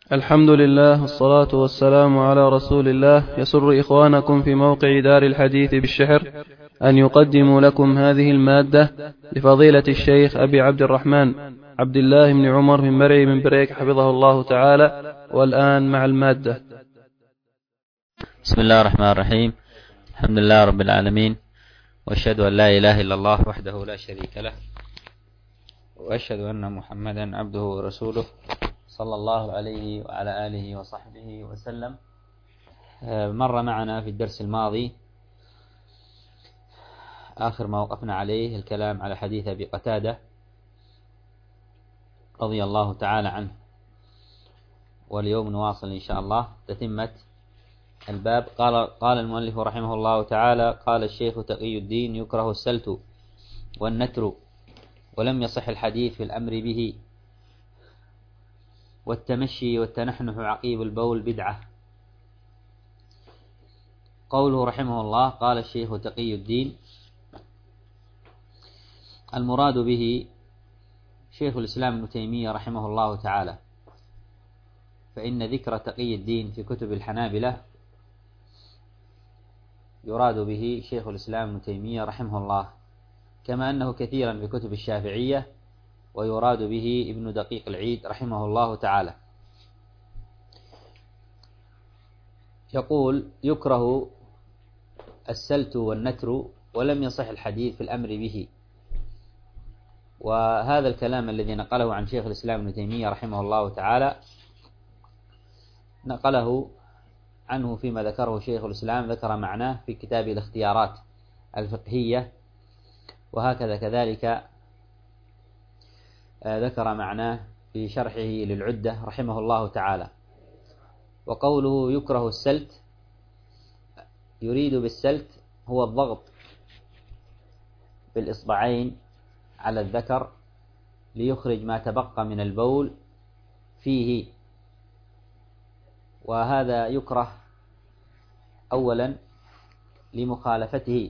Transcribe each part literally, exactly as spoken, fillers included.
الحمد لله والصلاة والسلام على رسول الله. يسر إخوانكم في موقع دار الحديث بالشحر أن يقدموا لكم هذه المادة لفضيلة الشيخ أبي عبد الرحمن عبد الله بن عمر من مرعي من بريك حفظه الله تعالى. والآن مع المادة. بسم الله الرحمن الرحيم. الحمد لله رب العالمين، وأشهد أن لا إله إلا الله وحده لا شريك له، وأشهد أن محمدا عبده ورسوله صلى الله عليه وعلى آله وصحبه وسلم. مر معنا في الدرس الماضي آخر ما وقفنا عليه الكلام على حديث أبي قتادة رضي الله تعالى عنه، واليوم نواصل إن شاء الله تتمة الباب. قال قال المؤلف رحمه الله تعالى: قال الشيخ تقي الدين: يكره السلت والنتر، ولم يصح الحديث في الأمر به، والتمشي والتنحنح عقيب البول بدعة. قوله رحمه الله قال الشيخ تقي الدين، المراد به شيخ الإسلام ابن تيمية رحمه الله تعالى، فإن ذكر تقي الدين في كتب الحنابلة يراد به شيخ الإسلام ابن تيمية رحمه الله، كما أنه كثيرا في كتب الشافعية ويراد به ابن دقيق العيد رحمه الله تعالى. يقول: يكره السلت والنتر ولم يصح الحديث في الأمر به. وهذا الكلام الذي نقله عن شيخ الإسلام ابن تيمية رحمه الله تعالى نقله عنه فيما ذكره شيخ الإسلام، ذكر معناه في كتاب الاختيارات الفقهية، وهكذا كذلك ذكر معناه في شرحه للعدة رحمه الله تعالى. وقوله يكره السلت، يريد بالسلت هو الضغط بالإصبعين على الذكر ليخرج ما تبقى من البول فيه، وهذا يكره أولا لمخالفته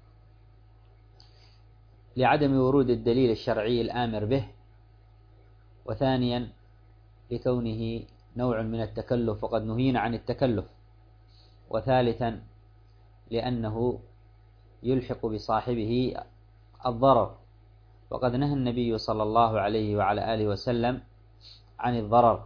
لعدم ورود الدليل الشرعي الآمر به، وثانيا لكونه نوع من التكلف وقد نهينا عن التكلف، وثالثا لأنه يلحق بصاحبه الضرر، وقد نهى النبي صلى الله عليه وعلى آله وسلم عن الضرر،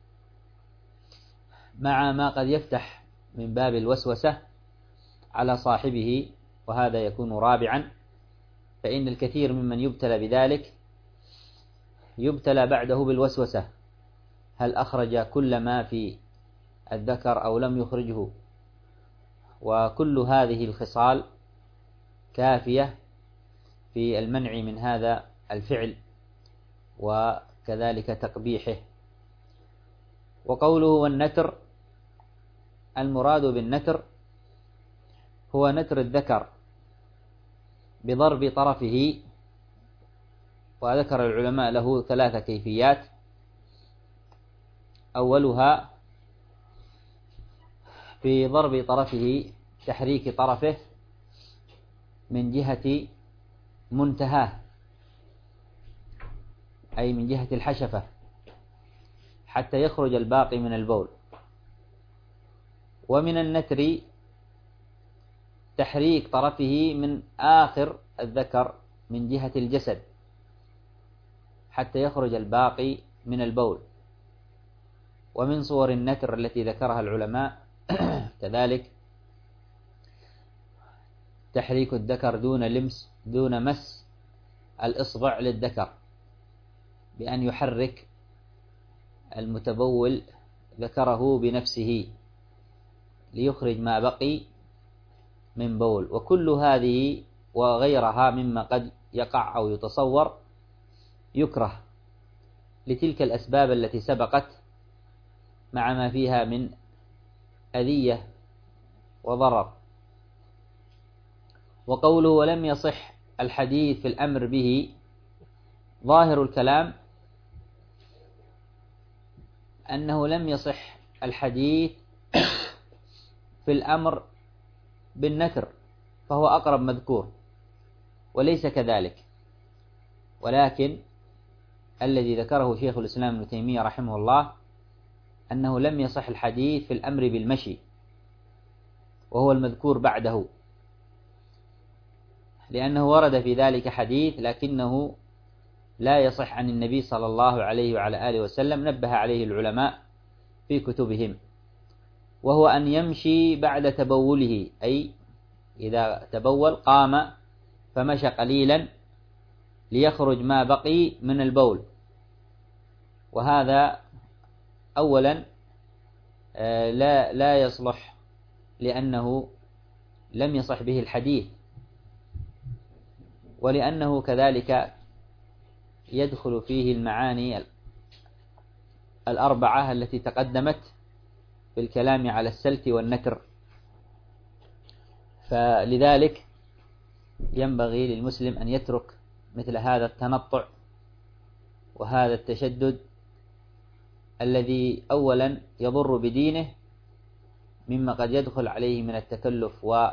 مع ما قد يفتح من باب الوسوسة على صاحبه، وهذا يكون رابعا، فإن الكثير ممن يبتلى بذلك يبتلى بعده بالوسوسة، هل أخرج كل ما في الذكر أو لم يخرجه، وكل هذه الخصال كافية في المنع من هذا الفعل وكذلك تقبيحه. وقوله والنتر، المراد بالنتر هو نتر الذكر بضرب طرفه، وذكر العلماء له ثلاث كيفيات. أولها في ضرب طرفه، تحريك طرفه من جهة منتهاه، أي من جهة الحشفة، حتى يخرج الباقي من البول. ومن النتر تحريك طرفه من آخر الذكر من جهة الجسد حتى يخرج الباقي من البول. ومن صور النتر التي ذكرها العلماء كذلك تحريك الذكر دون لمس دون مس الإصبع للذكر، بأن يحرك المتبول ذكره بنفسه ليخرج ما بقي من بول. وكل هذه وغيرها مما قد يقع أو يتصور يكره لتلك الأسباب التي سبقت، مع ما فيها من أذية وضرر. وقوله ولم يصح الحديث في الأمر به، ظاهر الكلام أنه لم يصح الحديث في الأمر بالنتر، فهو أقرب مذكور، وليس كذلك، ولكن الذي ذكره شيخ الإسلام ابن تيمية رحمه الله أنه لم يصح الحديث في الأمر بالمشي، وهو المذكور بعده، لأنه ورد في ذلك حديث لكنه لا يصح عن النبي صلى الله عليه وعلى آله وسلم، نبه عليه العلماء في كتبهم، وهو أن يمشي بعد تبوله، أي إذا تبول قام فمشى قليلا ليخرج ما بقي من البول. وهذا أولا لا لا يصلح، لأنه لم يصح به الحديث، ولأنه كذلك يدخل فيه المعاني الأربعة التي تقدمت في الكلام على السلت والنكر. فلذلك ينبغي للمسلم أن يترك مثل هذا التنطع وهذا التشدد الذي أولا يضر بدينه، مما قد يدخل عليه من التكلف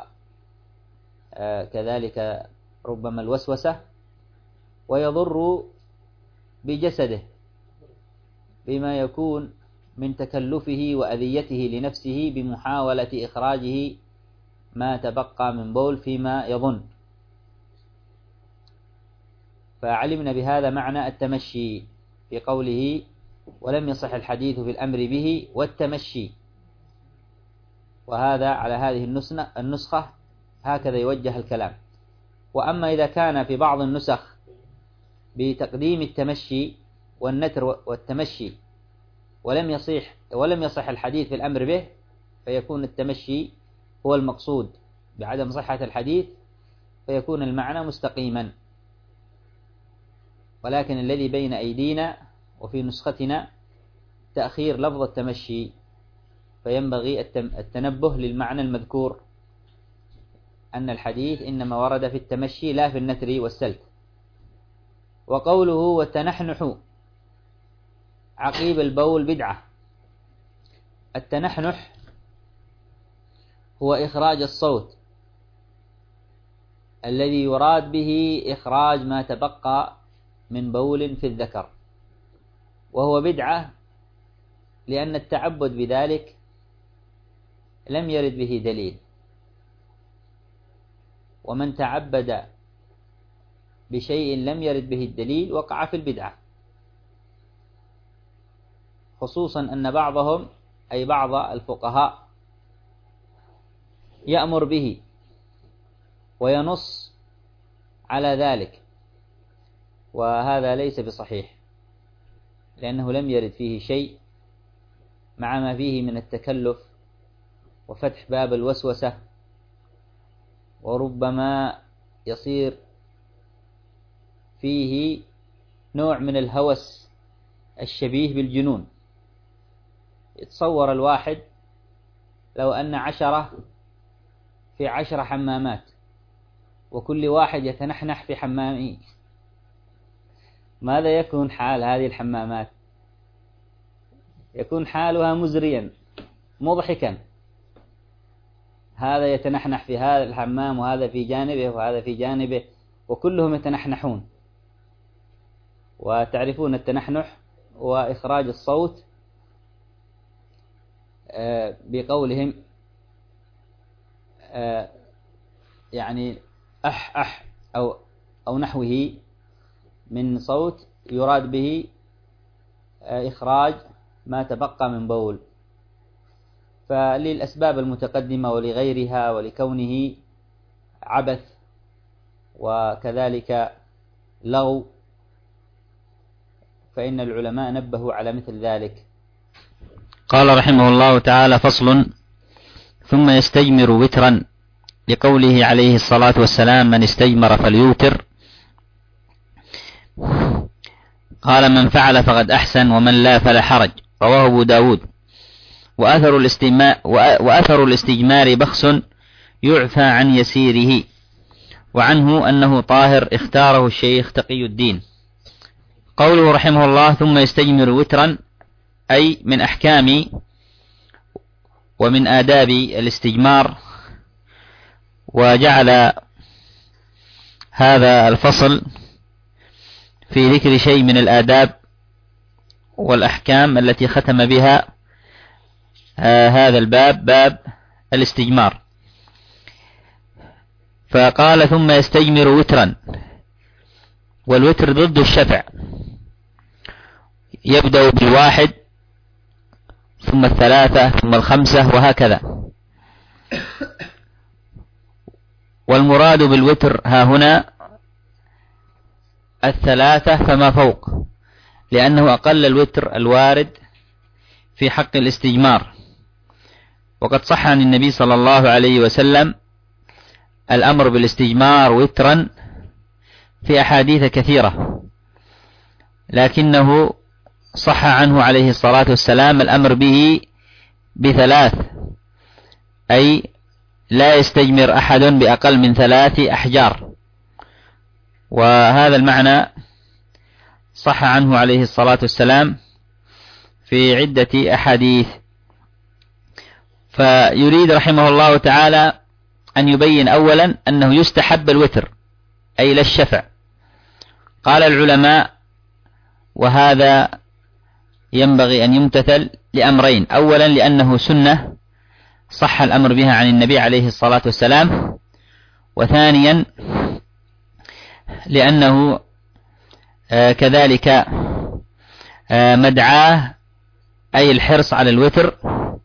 وكذلك ربما الوسوسة، ويضر بجسده بما يكون من تكلفه وأذيته لنفسه بمحاولة إخراجه ما تبقى من بول فيما يظن. فعلمنا بهذا معنى التمشي في قوله ولم يصح الحديث في الأمر به والتمشي، وهذا على هذه النسخة هكذا يوجه الكلام. وأما إذا كان في بعض النسخ بتقديم التمشي والنتر والتمشي ولم يصح ولم يصح الحديث في الأمر به، فيكون التمشي هو المقصود بعدم صحة الحديث، فيكون المعنى مستقيما. ولكن الذي بين أيدينا وفي نسختنا تأخير لفظ التمشي، فينبغي التنبه للمعنى المذكور، أن الحديث إنما ورد في التمشي لا في النتر والسلت. وقوله والتنحنح عقيب البول بدعة. التنحنح هو إخراج الصوت الذي يراد به إخراج ما تبقى من بول في الذكر، وهو بدعة لأن التعبد بذلك لم يرد به دليل، ومن تعبد بشيء لم يرد به الدليل وقع في البدعة، خصوصا أن بعضهم أي بعض الفقهاء يأمر به وينص على ذلك، وهذا ليس بصحيح، لأنه لم يرد فيه شيء، مع ما فيه من التكلف وفتح باب الوسوسة، وربما يصير فيه نوع من الهوس الشبيه بالجنون. يتصور الواحد لو أن عشرة في عشرة حمامات وكل واحد يتنحنح في حمامه، ماذا يكون حال هذه الحمامات؟ يكون حالها مزريا مضحكا، هذا يتنحنح في هذا الحمام وهذا في جانبه وهذا في جانبه وكلهم يتنحنحون. وتعرفون التنحنح وإخراج الصوت بقولهم يعني أح أح أو أو نحوه من صوت يراد به إخراج ما تبقى من بول. فللأسباب المتقدمة ولغيرها ولكونه عبث وكذلك لغو، فإن العلماء نبهوا على مثل ذلك. قال رحمه الله تعالى: فصل: ثم يستجمر وترا، لقوله عليه الصلاة والسلام: من استجمر فليوتر. قال: من فعل فقد أحسن، ومن لا فلا حرج. رواه أبو داود. وأثر الاستجمار, وأثر الاستجمار بخس يعفى عن يسيره، وعنه أنه طاهر اختاره الشيخ تقي الدين. قوله رحمه الله: ثم يستجمر وترا، أي من أحكام ومن آداب الاستجمار. وجعل هذا الفصل في ذكر شيء من الآداب والأحكام التي ختم بها آه هذا الباب باب الاستجمار. فقال ثم يستجمر وترا، والوتر ضد الشفع، يبدأ بالواحد ثم الثلاثة ثم الخمسة وهكذا. والمراد بالوتر ها هنا الثلاثة فما فوق، لأنه أقل الوتر الوارد في حق الاستجمار. وقد صح عن النبي صلى الله عليه وسلم الأمر بالاستجمار وترا في أحاديث كثيرة، لكنه صح عنه عليه الصلاة والسلام الأمر به بثلاث، أي لا يستجمر أحد بأقل من ثلاث أحجار. وهذا المعنى صح عنه عليه الصلاة والسلام في عدة أحاديث. فيريد رحمه الله تعالى أن يبين أولا أنه يستحب الوتر أي لا الشفع. قال العلماء وهذا ينبغي أن يمتثل لأمرين: أولا لأنه سنة صح الأمر بها عن النبي عليه الصلاة والسلام، وثانيا لأنه آه كذلك آه مدعاه أي الحرص على الوتر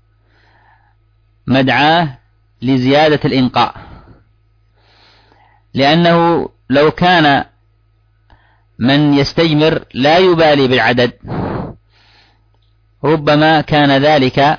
مدعاه لزيادة الإنقاء، لأنه لو كان من يستجمر لا يبالي بالعدد ربما كان ذلك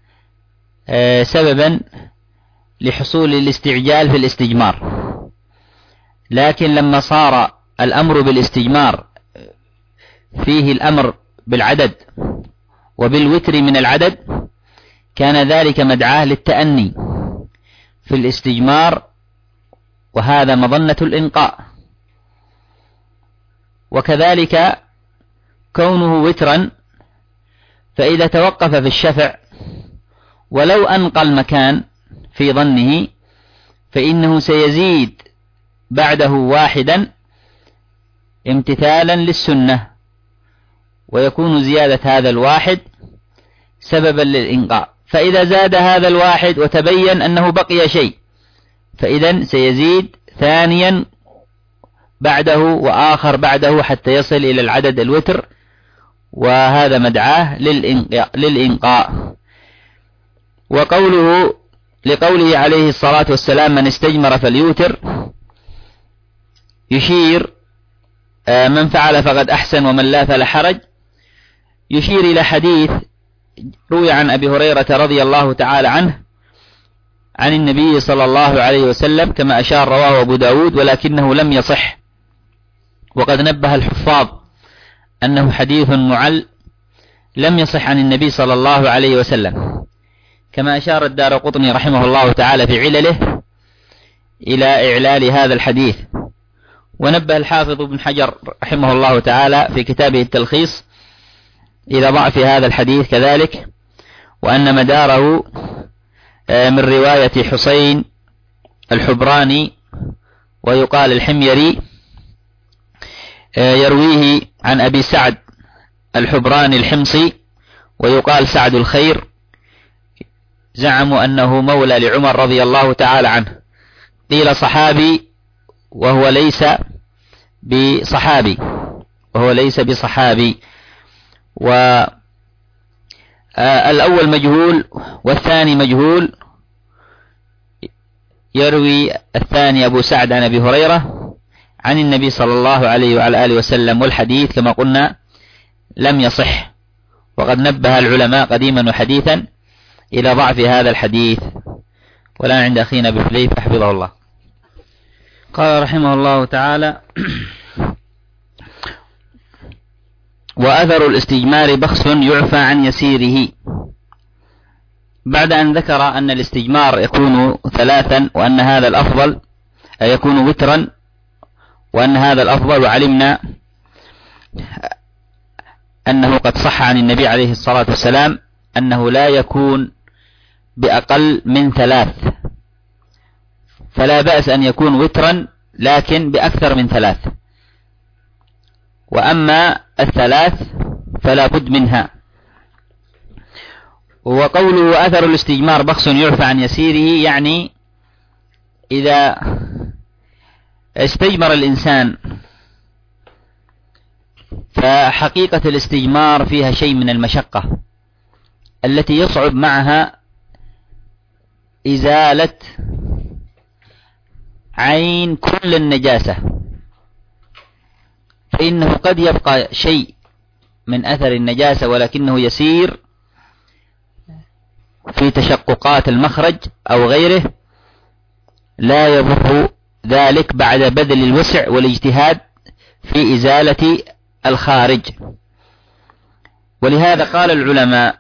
سببا لحصول الاستعجال في الاستجمار. لكن لما صار الأمر بالاستجمار فيه الأمر بالعدد وبالوتر من العدد، كان ذلك مدعاه للتأني في الاستجمار، وهذا مظنة الإنقاء. وكذلك كونه وترا، فإذا توقف في الشفع ولو أنقى المكان في ظنه فإنه سيزيد بعده واحدا امتثالا للسنة، ويكون زيادة هذا الواحد سببا للإنقاء. فإذا زاد هذا الواحد وتبين أنه بقي شيء فإذا سيزيد ثانيا بعده وآخر بعده حتى يصل إلى العدد الوتر، وهذا مدعاه للإنقاء, للإنقاء. وقوله لقوله عليه الصلاة والسلام من استجمر فليوتر، يشير من فعل فقد أحسن ومن لا فلا حرج، يشير إلى حديث روي عن أبي هريرة رضي الله تعالى عنه عن النبي صلى الله عليه وسلم كما أشار، رواه أبو داود ولكنه لم يصح. وقد نبه الحفاظ أنه حديث معل لم يصح عن النبي صلى الله عليه وسلم، كما أشار الدارقطني رحمه الله تعالى في علله إلى إعلال هذا الحديث. ونبه الحافظ ابن حجر رحمه الله تعالى في كتابه التلخيص إلى ضعف هذا الحديث كذلك، وأن مداره من رواية حسين الحبراني ويقال الحميري، يرويه عن أبي سعد الحبراني الحمصي ويقال سعد الخير، زعموا أنه مولى لعمر رضي الله تعالى عنه، قيل صحابي وهو ليس بصحابي وهو ليس بصحابي. والأول مجهول والثاني مجهول. يروي الثاني أبو سعد عن أبي هريرة عن النبي صلى الله عليه وعلى آله وسلم، والحديث كما قلنا لم يصح. وقد نبه العلماء قديما وحديثا إلى ضعف هذا الحديث. والآن عند أخينا بفليف حفظه الله. قال رحمه الله تعالى وأثر الاستجمار بخس يعفى عن يسيره. بعد أن ذكر أن الاستجمار يكون ثلاثا وأن هذا الأفضل يكون وترا وأن هذا الأفضل، وعلمنا أنه قد صح عن النبي عليه الصلاة والسلام أنه لا يكون بأقل من ثلاث، فلا بأس أن يكون وترا لكن بأكثر من ثلاث. وأما الثلاث فلا بد منها. وقوله أثر الاستجمار بخس يعفى عن يسيره، يعني إذا استجمر الإنسان فحقيقة الاستجمار فيها شيء من المشقة التي يصعب معها إزالة عين كل النجاسة، فإنه قد يبقى شيء من أثر النجاسة ولكنه يسير في تشققات المخرج أو غيره، لا يضر ذلك بعد بذل الوسع والاجتهاد في إزالة الخارج. ولهذا قال العلماء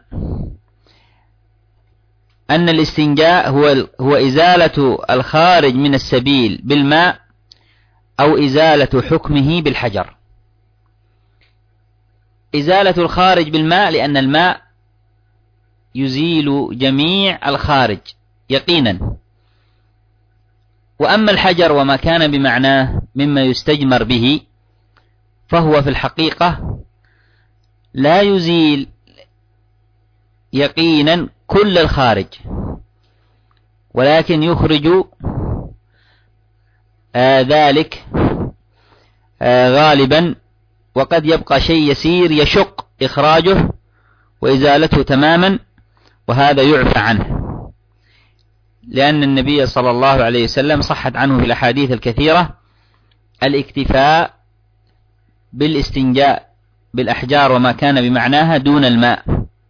أن الاستنجاء هو هو إزالة الخارج من السبيل بالماء أو إزالة حكمه بالحجر. إزالة الخارج بالماء لأن الماء يزيل جميع الخارج يقينا، وأما الحجر وما كان بمعناه مما يستجمر به فهو في الحقيقة لا يزيل يقينا كل الخارج، ولكن يخرج آه ذلك آه غالبا، وقد يبقى شيء يسير يشق إخراجه وإزالته تماما، وهذا يعفى عنه، لأن النبي صلى الله عليه وسلم صحت عنه في الأحاديث الكثيرة الاكتفاء بالاستنجاء بالأحجار وما كان بمعناها دون الماء،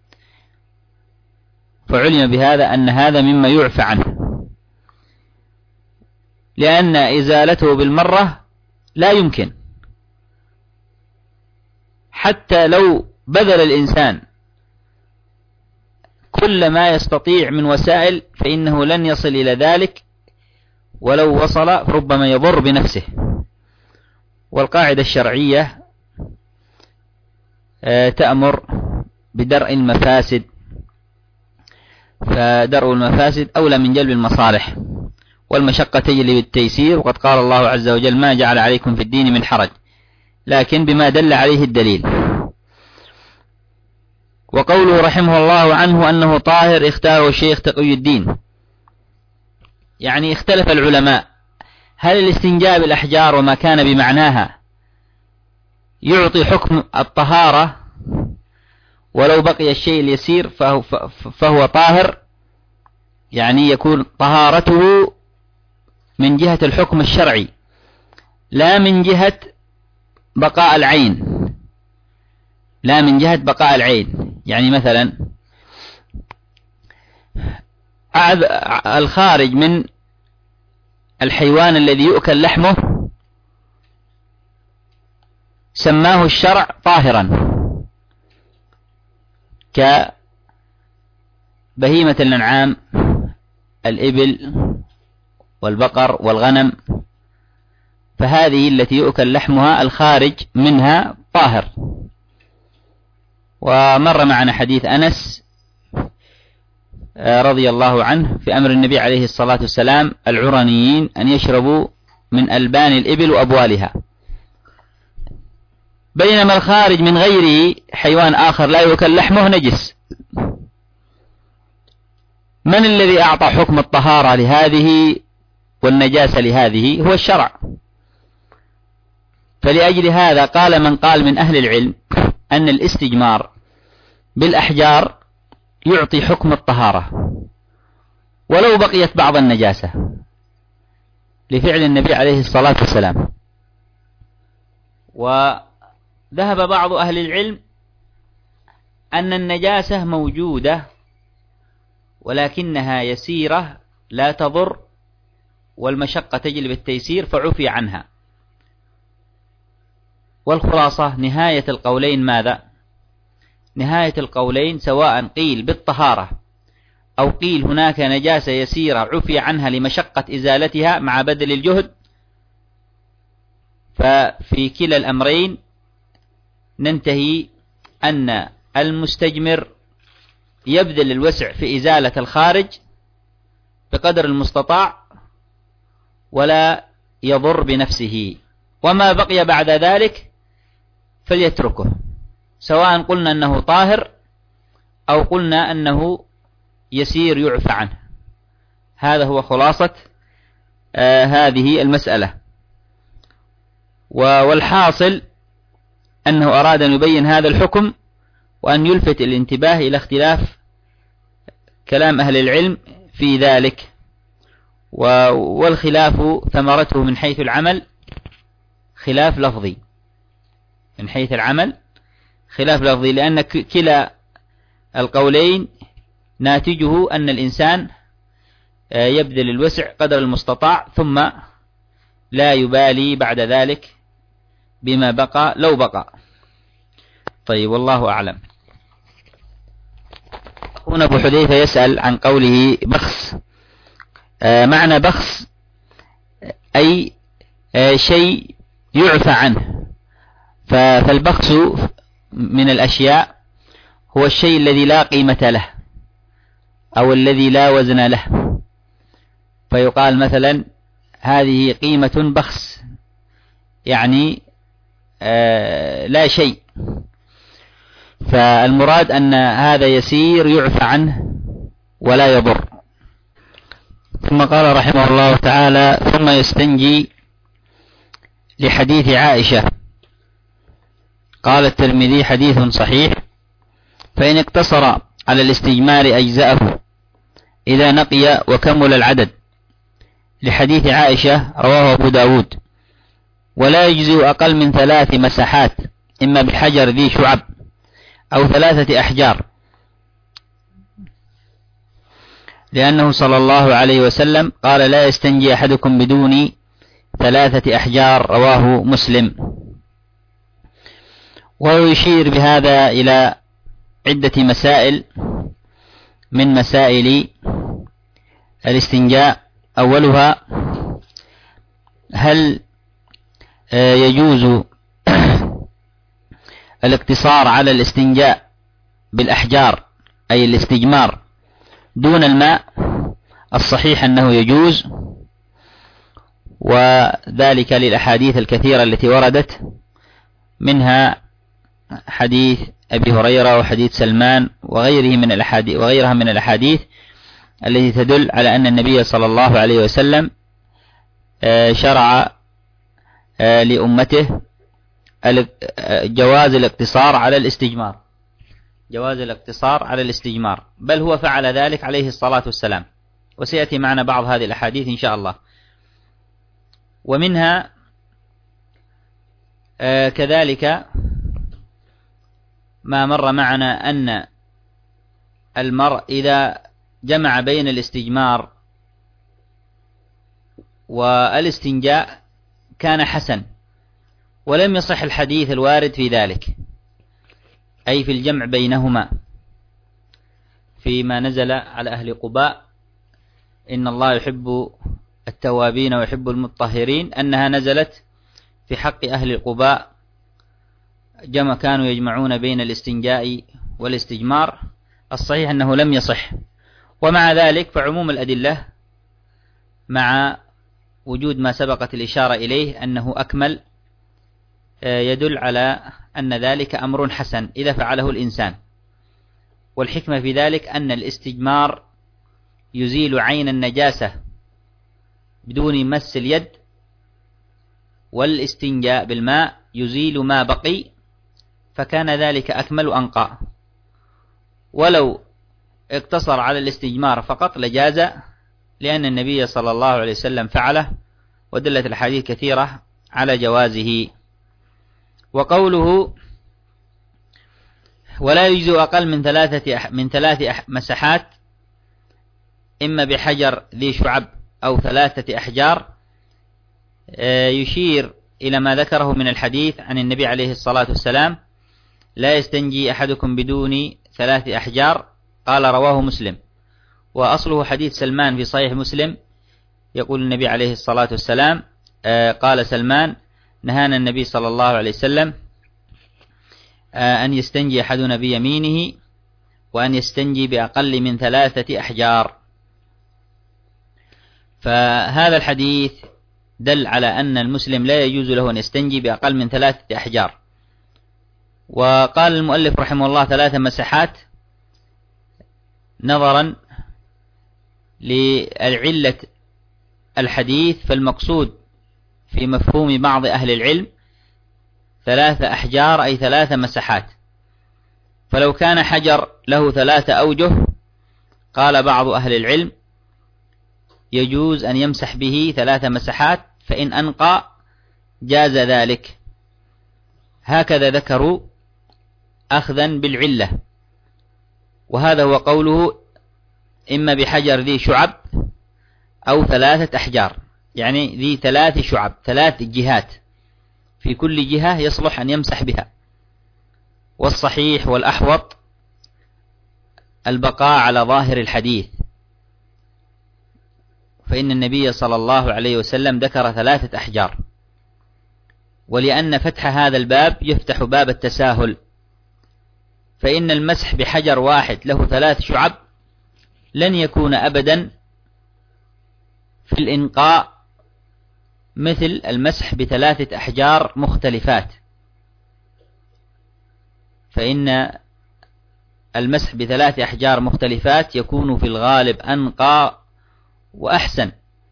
فعلم بهذا أن هذا مما يعفى عنه، لأن إزالته بالمرة لا يمكن، حتى لو بذل الإنسان كل ما يستطيع من وسائل فإنه لن يصل إلى ذلك، ولو وصل ربما يضر بنفسه. والقاعدة الشرعية تأمر بدرء المفاسد، فدرء المفاسد أولى من جلب المصالح، والمشقة تجلب التيسير، وقد قال الله عز وجل ما جعل عليكم في الدين من حرج، لكن بما دل عليه الدليل. وقوله رحمه الله عنه أنه طاهر اختاره الشيخ تقي الدين، يعني اختلف العلماء هل الاستنجاء بالأحجار وما كان بمعناها يعطي حكم الطهارة ولو بقي الشيء اليسير فهو, فهو طاهر، يعني يكون طهارته من جهة الحكم الشرعي لا من جهة بقاء العين، لا من جهة بقاء العين. يعني مثلا الخارج من الحيوان الذي يؤكل لحمه سماه الشرع طاهرا كبهيمة الأنعام الإبل والبقر والغنم، فهذه التي يؤكل لحمها الخارج منها طاهر. ومر معنا حديث أنس رضي الله عنه في أمر النبي عليه الصلاة والسلام العرنيين أن يشربوا من ألبان الإبل وأبوالها، بينما الخارج من غيره حيوان آخر لا يؤكل لحمه نجس. من الذي أعطى حكم الطهارة لهذه والنجاسة لهذه؟ هو الشرع. فلأجل هذا قال من قال من أهل العلم أن الاستجمار بالأحجار يعطي حكم الطهارة ولو بقيت بعض النجاسة لفعل النبي عليه الصلاة والسلام. وذهب بعض أهل العلم أن النجاسة موجودة ولكنها يسيرة لا تضر والمشقة تجلب التيسير فعفي عنها. والخلاصة نهاية القولين ماذا؟ نهاية القولين سواء قيل بالطهارة أو قيل هناك نجاسة يسيرة عفي عنها لمشقة إزالتها مع بذل الجهد، ففي كلا الأمرين ننتهي أن المستجمر يبذل الوسع في إزالة الخارج بقدر المستطاع ولا يضر بنفسه، وما بقي بعد ذلك فليتركه، سواء قلنا أنه طاهر أو قلنا أنه يسير يعفى عنه. هذا هو خلاصة آه هذه المسألة. والحاصل أنه أراد أن يبين هذا الحكم وأن يلفت الانتباه إلى اختلاف كلام أهل العلم في ذلك. والخلاف ثمرته من حيث العمل خلاف لفظي، من حيث العمل خلاف لفظي، لأن كلا القولين ناتجه أن الإنسان يبذل الوسع قدر المستطاع ثم لا يبالي بعد ذلك بما بقى لو بقى. طيب، والله أعلم. هنا أبو حذيفة يسأل عن قوله بخس. آه معنى بخس أي آه شيء يعفى عنه. فالبخس من الأشياء هو الشيء الذي لا قيمة له أو الذي لا وزن له، فيقال مثلا هذه قيمة بخس، يعني آه لا شيء. فالمراد أن هذا يسير يعفى عنه ولا يضر. ثم قال رحمه الله تعالى: ثم يستنجي لحديث عائشة. قال الترمذي: حديث صحيح، فإن اقتصر على الاستجمار أجزأه إذا نقي وكمل العدد. لحديث عائشة رواه أبو داود: ولا يجزئ أقل من ثلاث مساحات، إما بحجر ذي شعب أو ثلاثة أحجار، لأنه صلى الله عليه وسلم قال: لا يستنجي أحدكم بدون ثلاثة أحجار. رواه مسلم. ويشير بهذا إلى عدة مسائل من مسائل الاستنجاء. أولها: هل يجوز الاقتصار على الاستنجاء بالأحجار أي الاستجمار دون الماء؟ الصحيح أنه يجوز، وذلك للأحاديث الكثيرة التي وردت، منها حديث أبي هريرة وحديث سلمان وغيره من الأحاديث وغيرها من الأحاديث التي تدل على أن النبي صلى الله عليه وسلم شرع لأمته جواز الاقتصار على الاستجمار جواز الاقتصار على الاستجمار بل هو فعل ذلك عليه الصلاة والسلام، وسيأتي معنا بعض هذه الأحاديث إن شاء الله. ومنها كذلك ما مر معنا أن المرء إذا جمع بين الاستجمار والاستنجاء كان حسن، ولم يصح الحديث الوارد في ذلك، أي في الجمع بينهما، فيما نزل على أهل قباء: إن الله يحب التوابين ويحب المطهرين، أنها نزلت في حق أهل قباء، جمع كانوا يجمعون بين الاستنجاء والاستجمار. الصحيح أنه لم يصح. ومع ذلك فعموم الأدلة مع وجود ما سبقت الإشارة إليه أنه أكمل يدل على أن ذلك أمر حسن إذا فعله الإنسان. والحكمة في ذلك أن الاستجمار يزيل عين النجاسة بدون مس اليد، والاستنجاء بالماء يزيل ما بقي، فكان ذلك أكمل أنقى. ولو اقتصر على الاستجمار فقط لجاز، لأن النبي صلى الله عليه وسلم فعله، ودلت الحديث كثيرة على جوازه. وقوله: ولا يجزئ أقل من ثلاثة من ثلاث مساحات، إما بحجر ذي شعب أو ثلاثة أحجار، يشير إلى ما ذكره من الحديث عن النبي عليه الصلاة والسلام: لا يستنجي أحدكم بدون ثلاث أحجار. قال: رواه مسلم. وأصله حديث سلمان في صحيح مسلم، يقول النبي عليه الصلاة والسلام: قال سلمان: نهانا النبي صلى الله عليه وسلم أن يستنجي أحدنا بيمينه، وأن يستنجي بأقل من ثلاثة أحجار. فهذا الحديث دل على أن المسلم لا يجوز له أن يستنجي بأقل من ثلاثة أحجار. وقال المؤلف رحمه الله: ثلاث مساحات، نظرا للعلة الحديث، فالمقصود في مفهوم بعض أهل العلم ثلاثة أحجار أي ثلاث مسحات. فلو كان حجر له ثلاثة أوجه قال بعض أهل العلم يجوز أن يمسح به ثلاث مسحات، فإن أنقى جاز ذلك. هكذا ذكروا أخذا بالعلة، وهذا هو قوله إما بحجر ذي شعب أو ثلاثة أحجار، يعني ذي ثلاث شعب، ثلاث جهات، في كل جهة يصلح أن يمسح بها. والصحيح والأحوط البقاء على ظاهر الحديث، فإن النبي صلى الله عليه وسلم ذكر ثلاثة أحجار، ولأن فتح هذا الباب يفتح باب التساهل، فإن المسح بحجر واحد له ثلاث شعب لن يكون أبدا في الإنقاء مثل المسح بثلاثة أحجار مختلفات، فإن المسح بثلاث أحجار مختلفات يكون في الغالب أنقى وأحسن.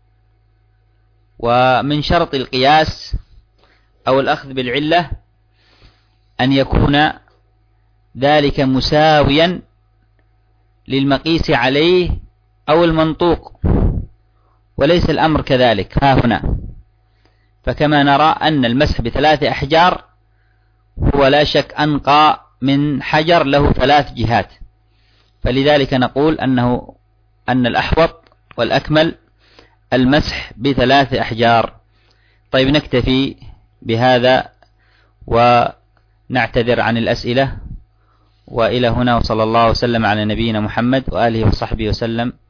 ومن شرط القياس أو الأخذ بالعلة أن يكون ذلك مساويا للمقيس عليه أو المنطوق، وليس الأمر كذلك ها هنا. فكما نرى أن المسح بثلاث أحجار هو لا شك أنقى من حجر له ثلاث جهات، فلذلك نقول أنه أن الأحوط والأكمل المسح بثلاث أحجار. طيب نكتفي بهذا ونعتذر عن الأسئلة، وإلى هنا، وصلى الله وسلم على نبينا محمد وآله وصحبه وسلم.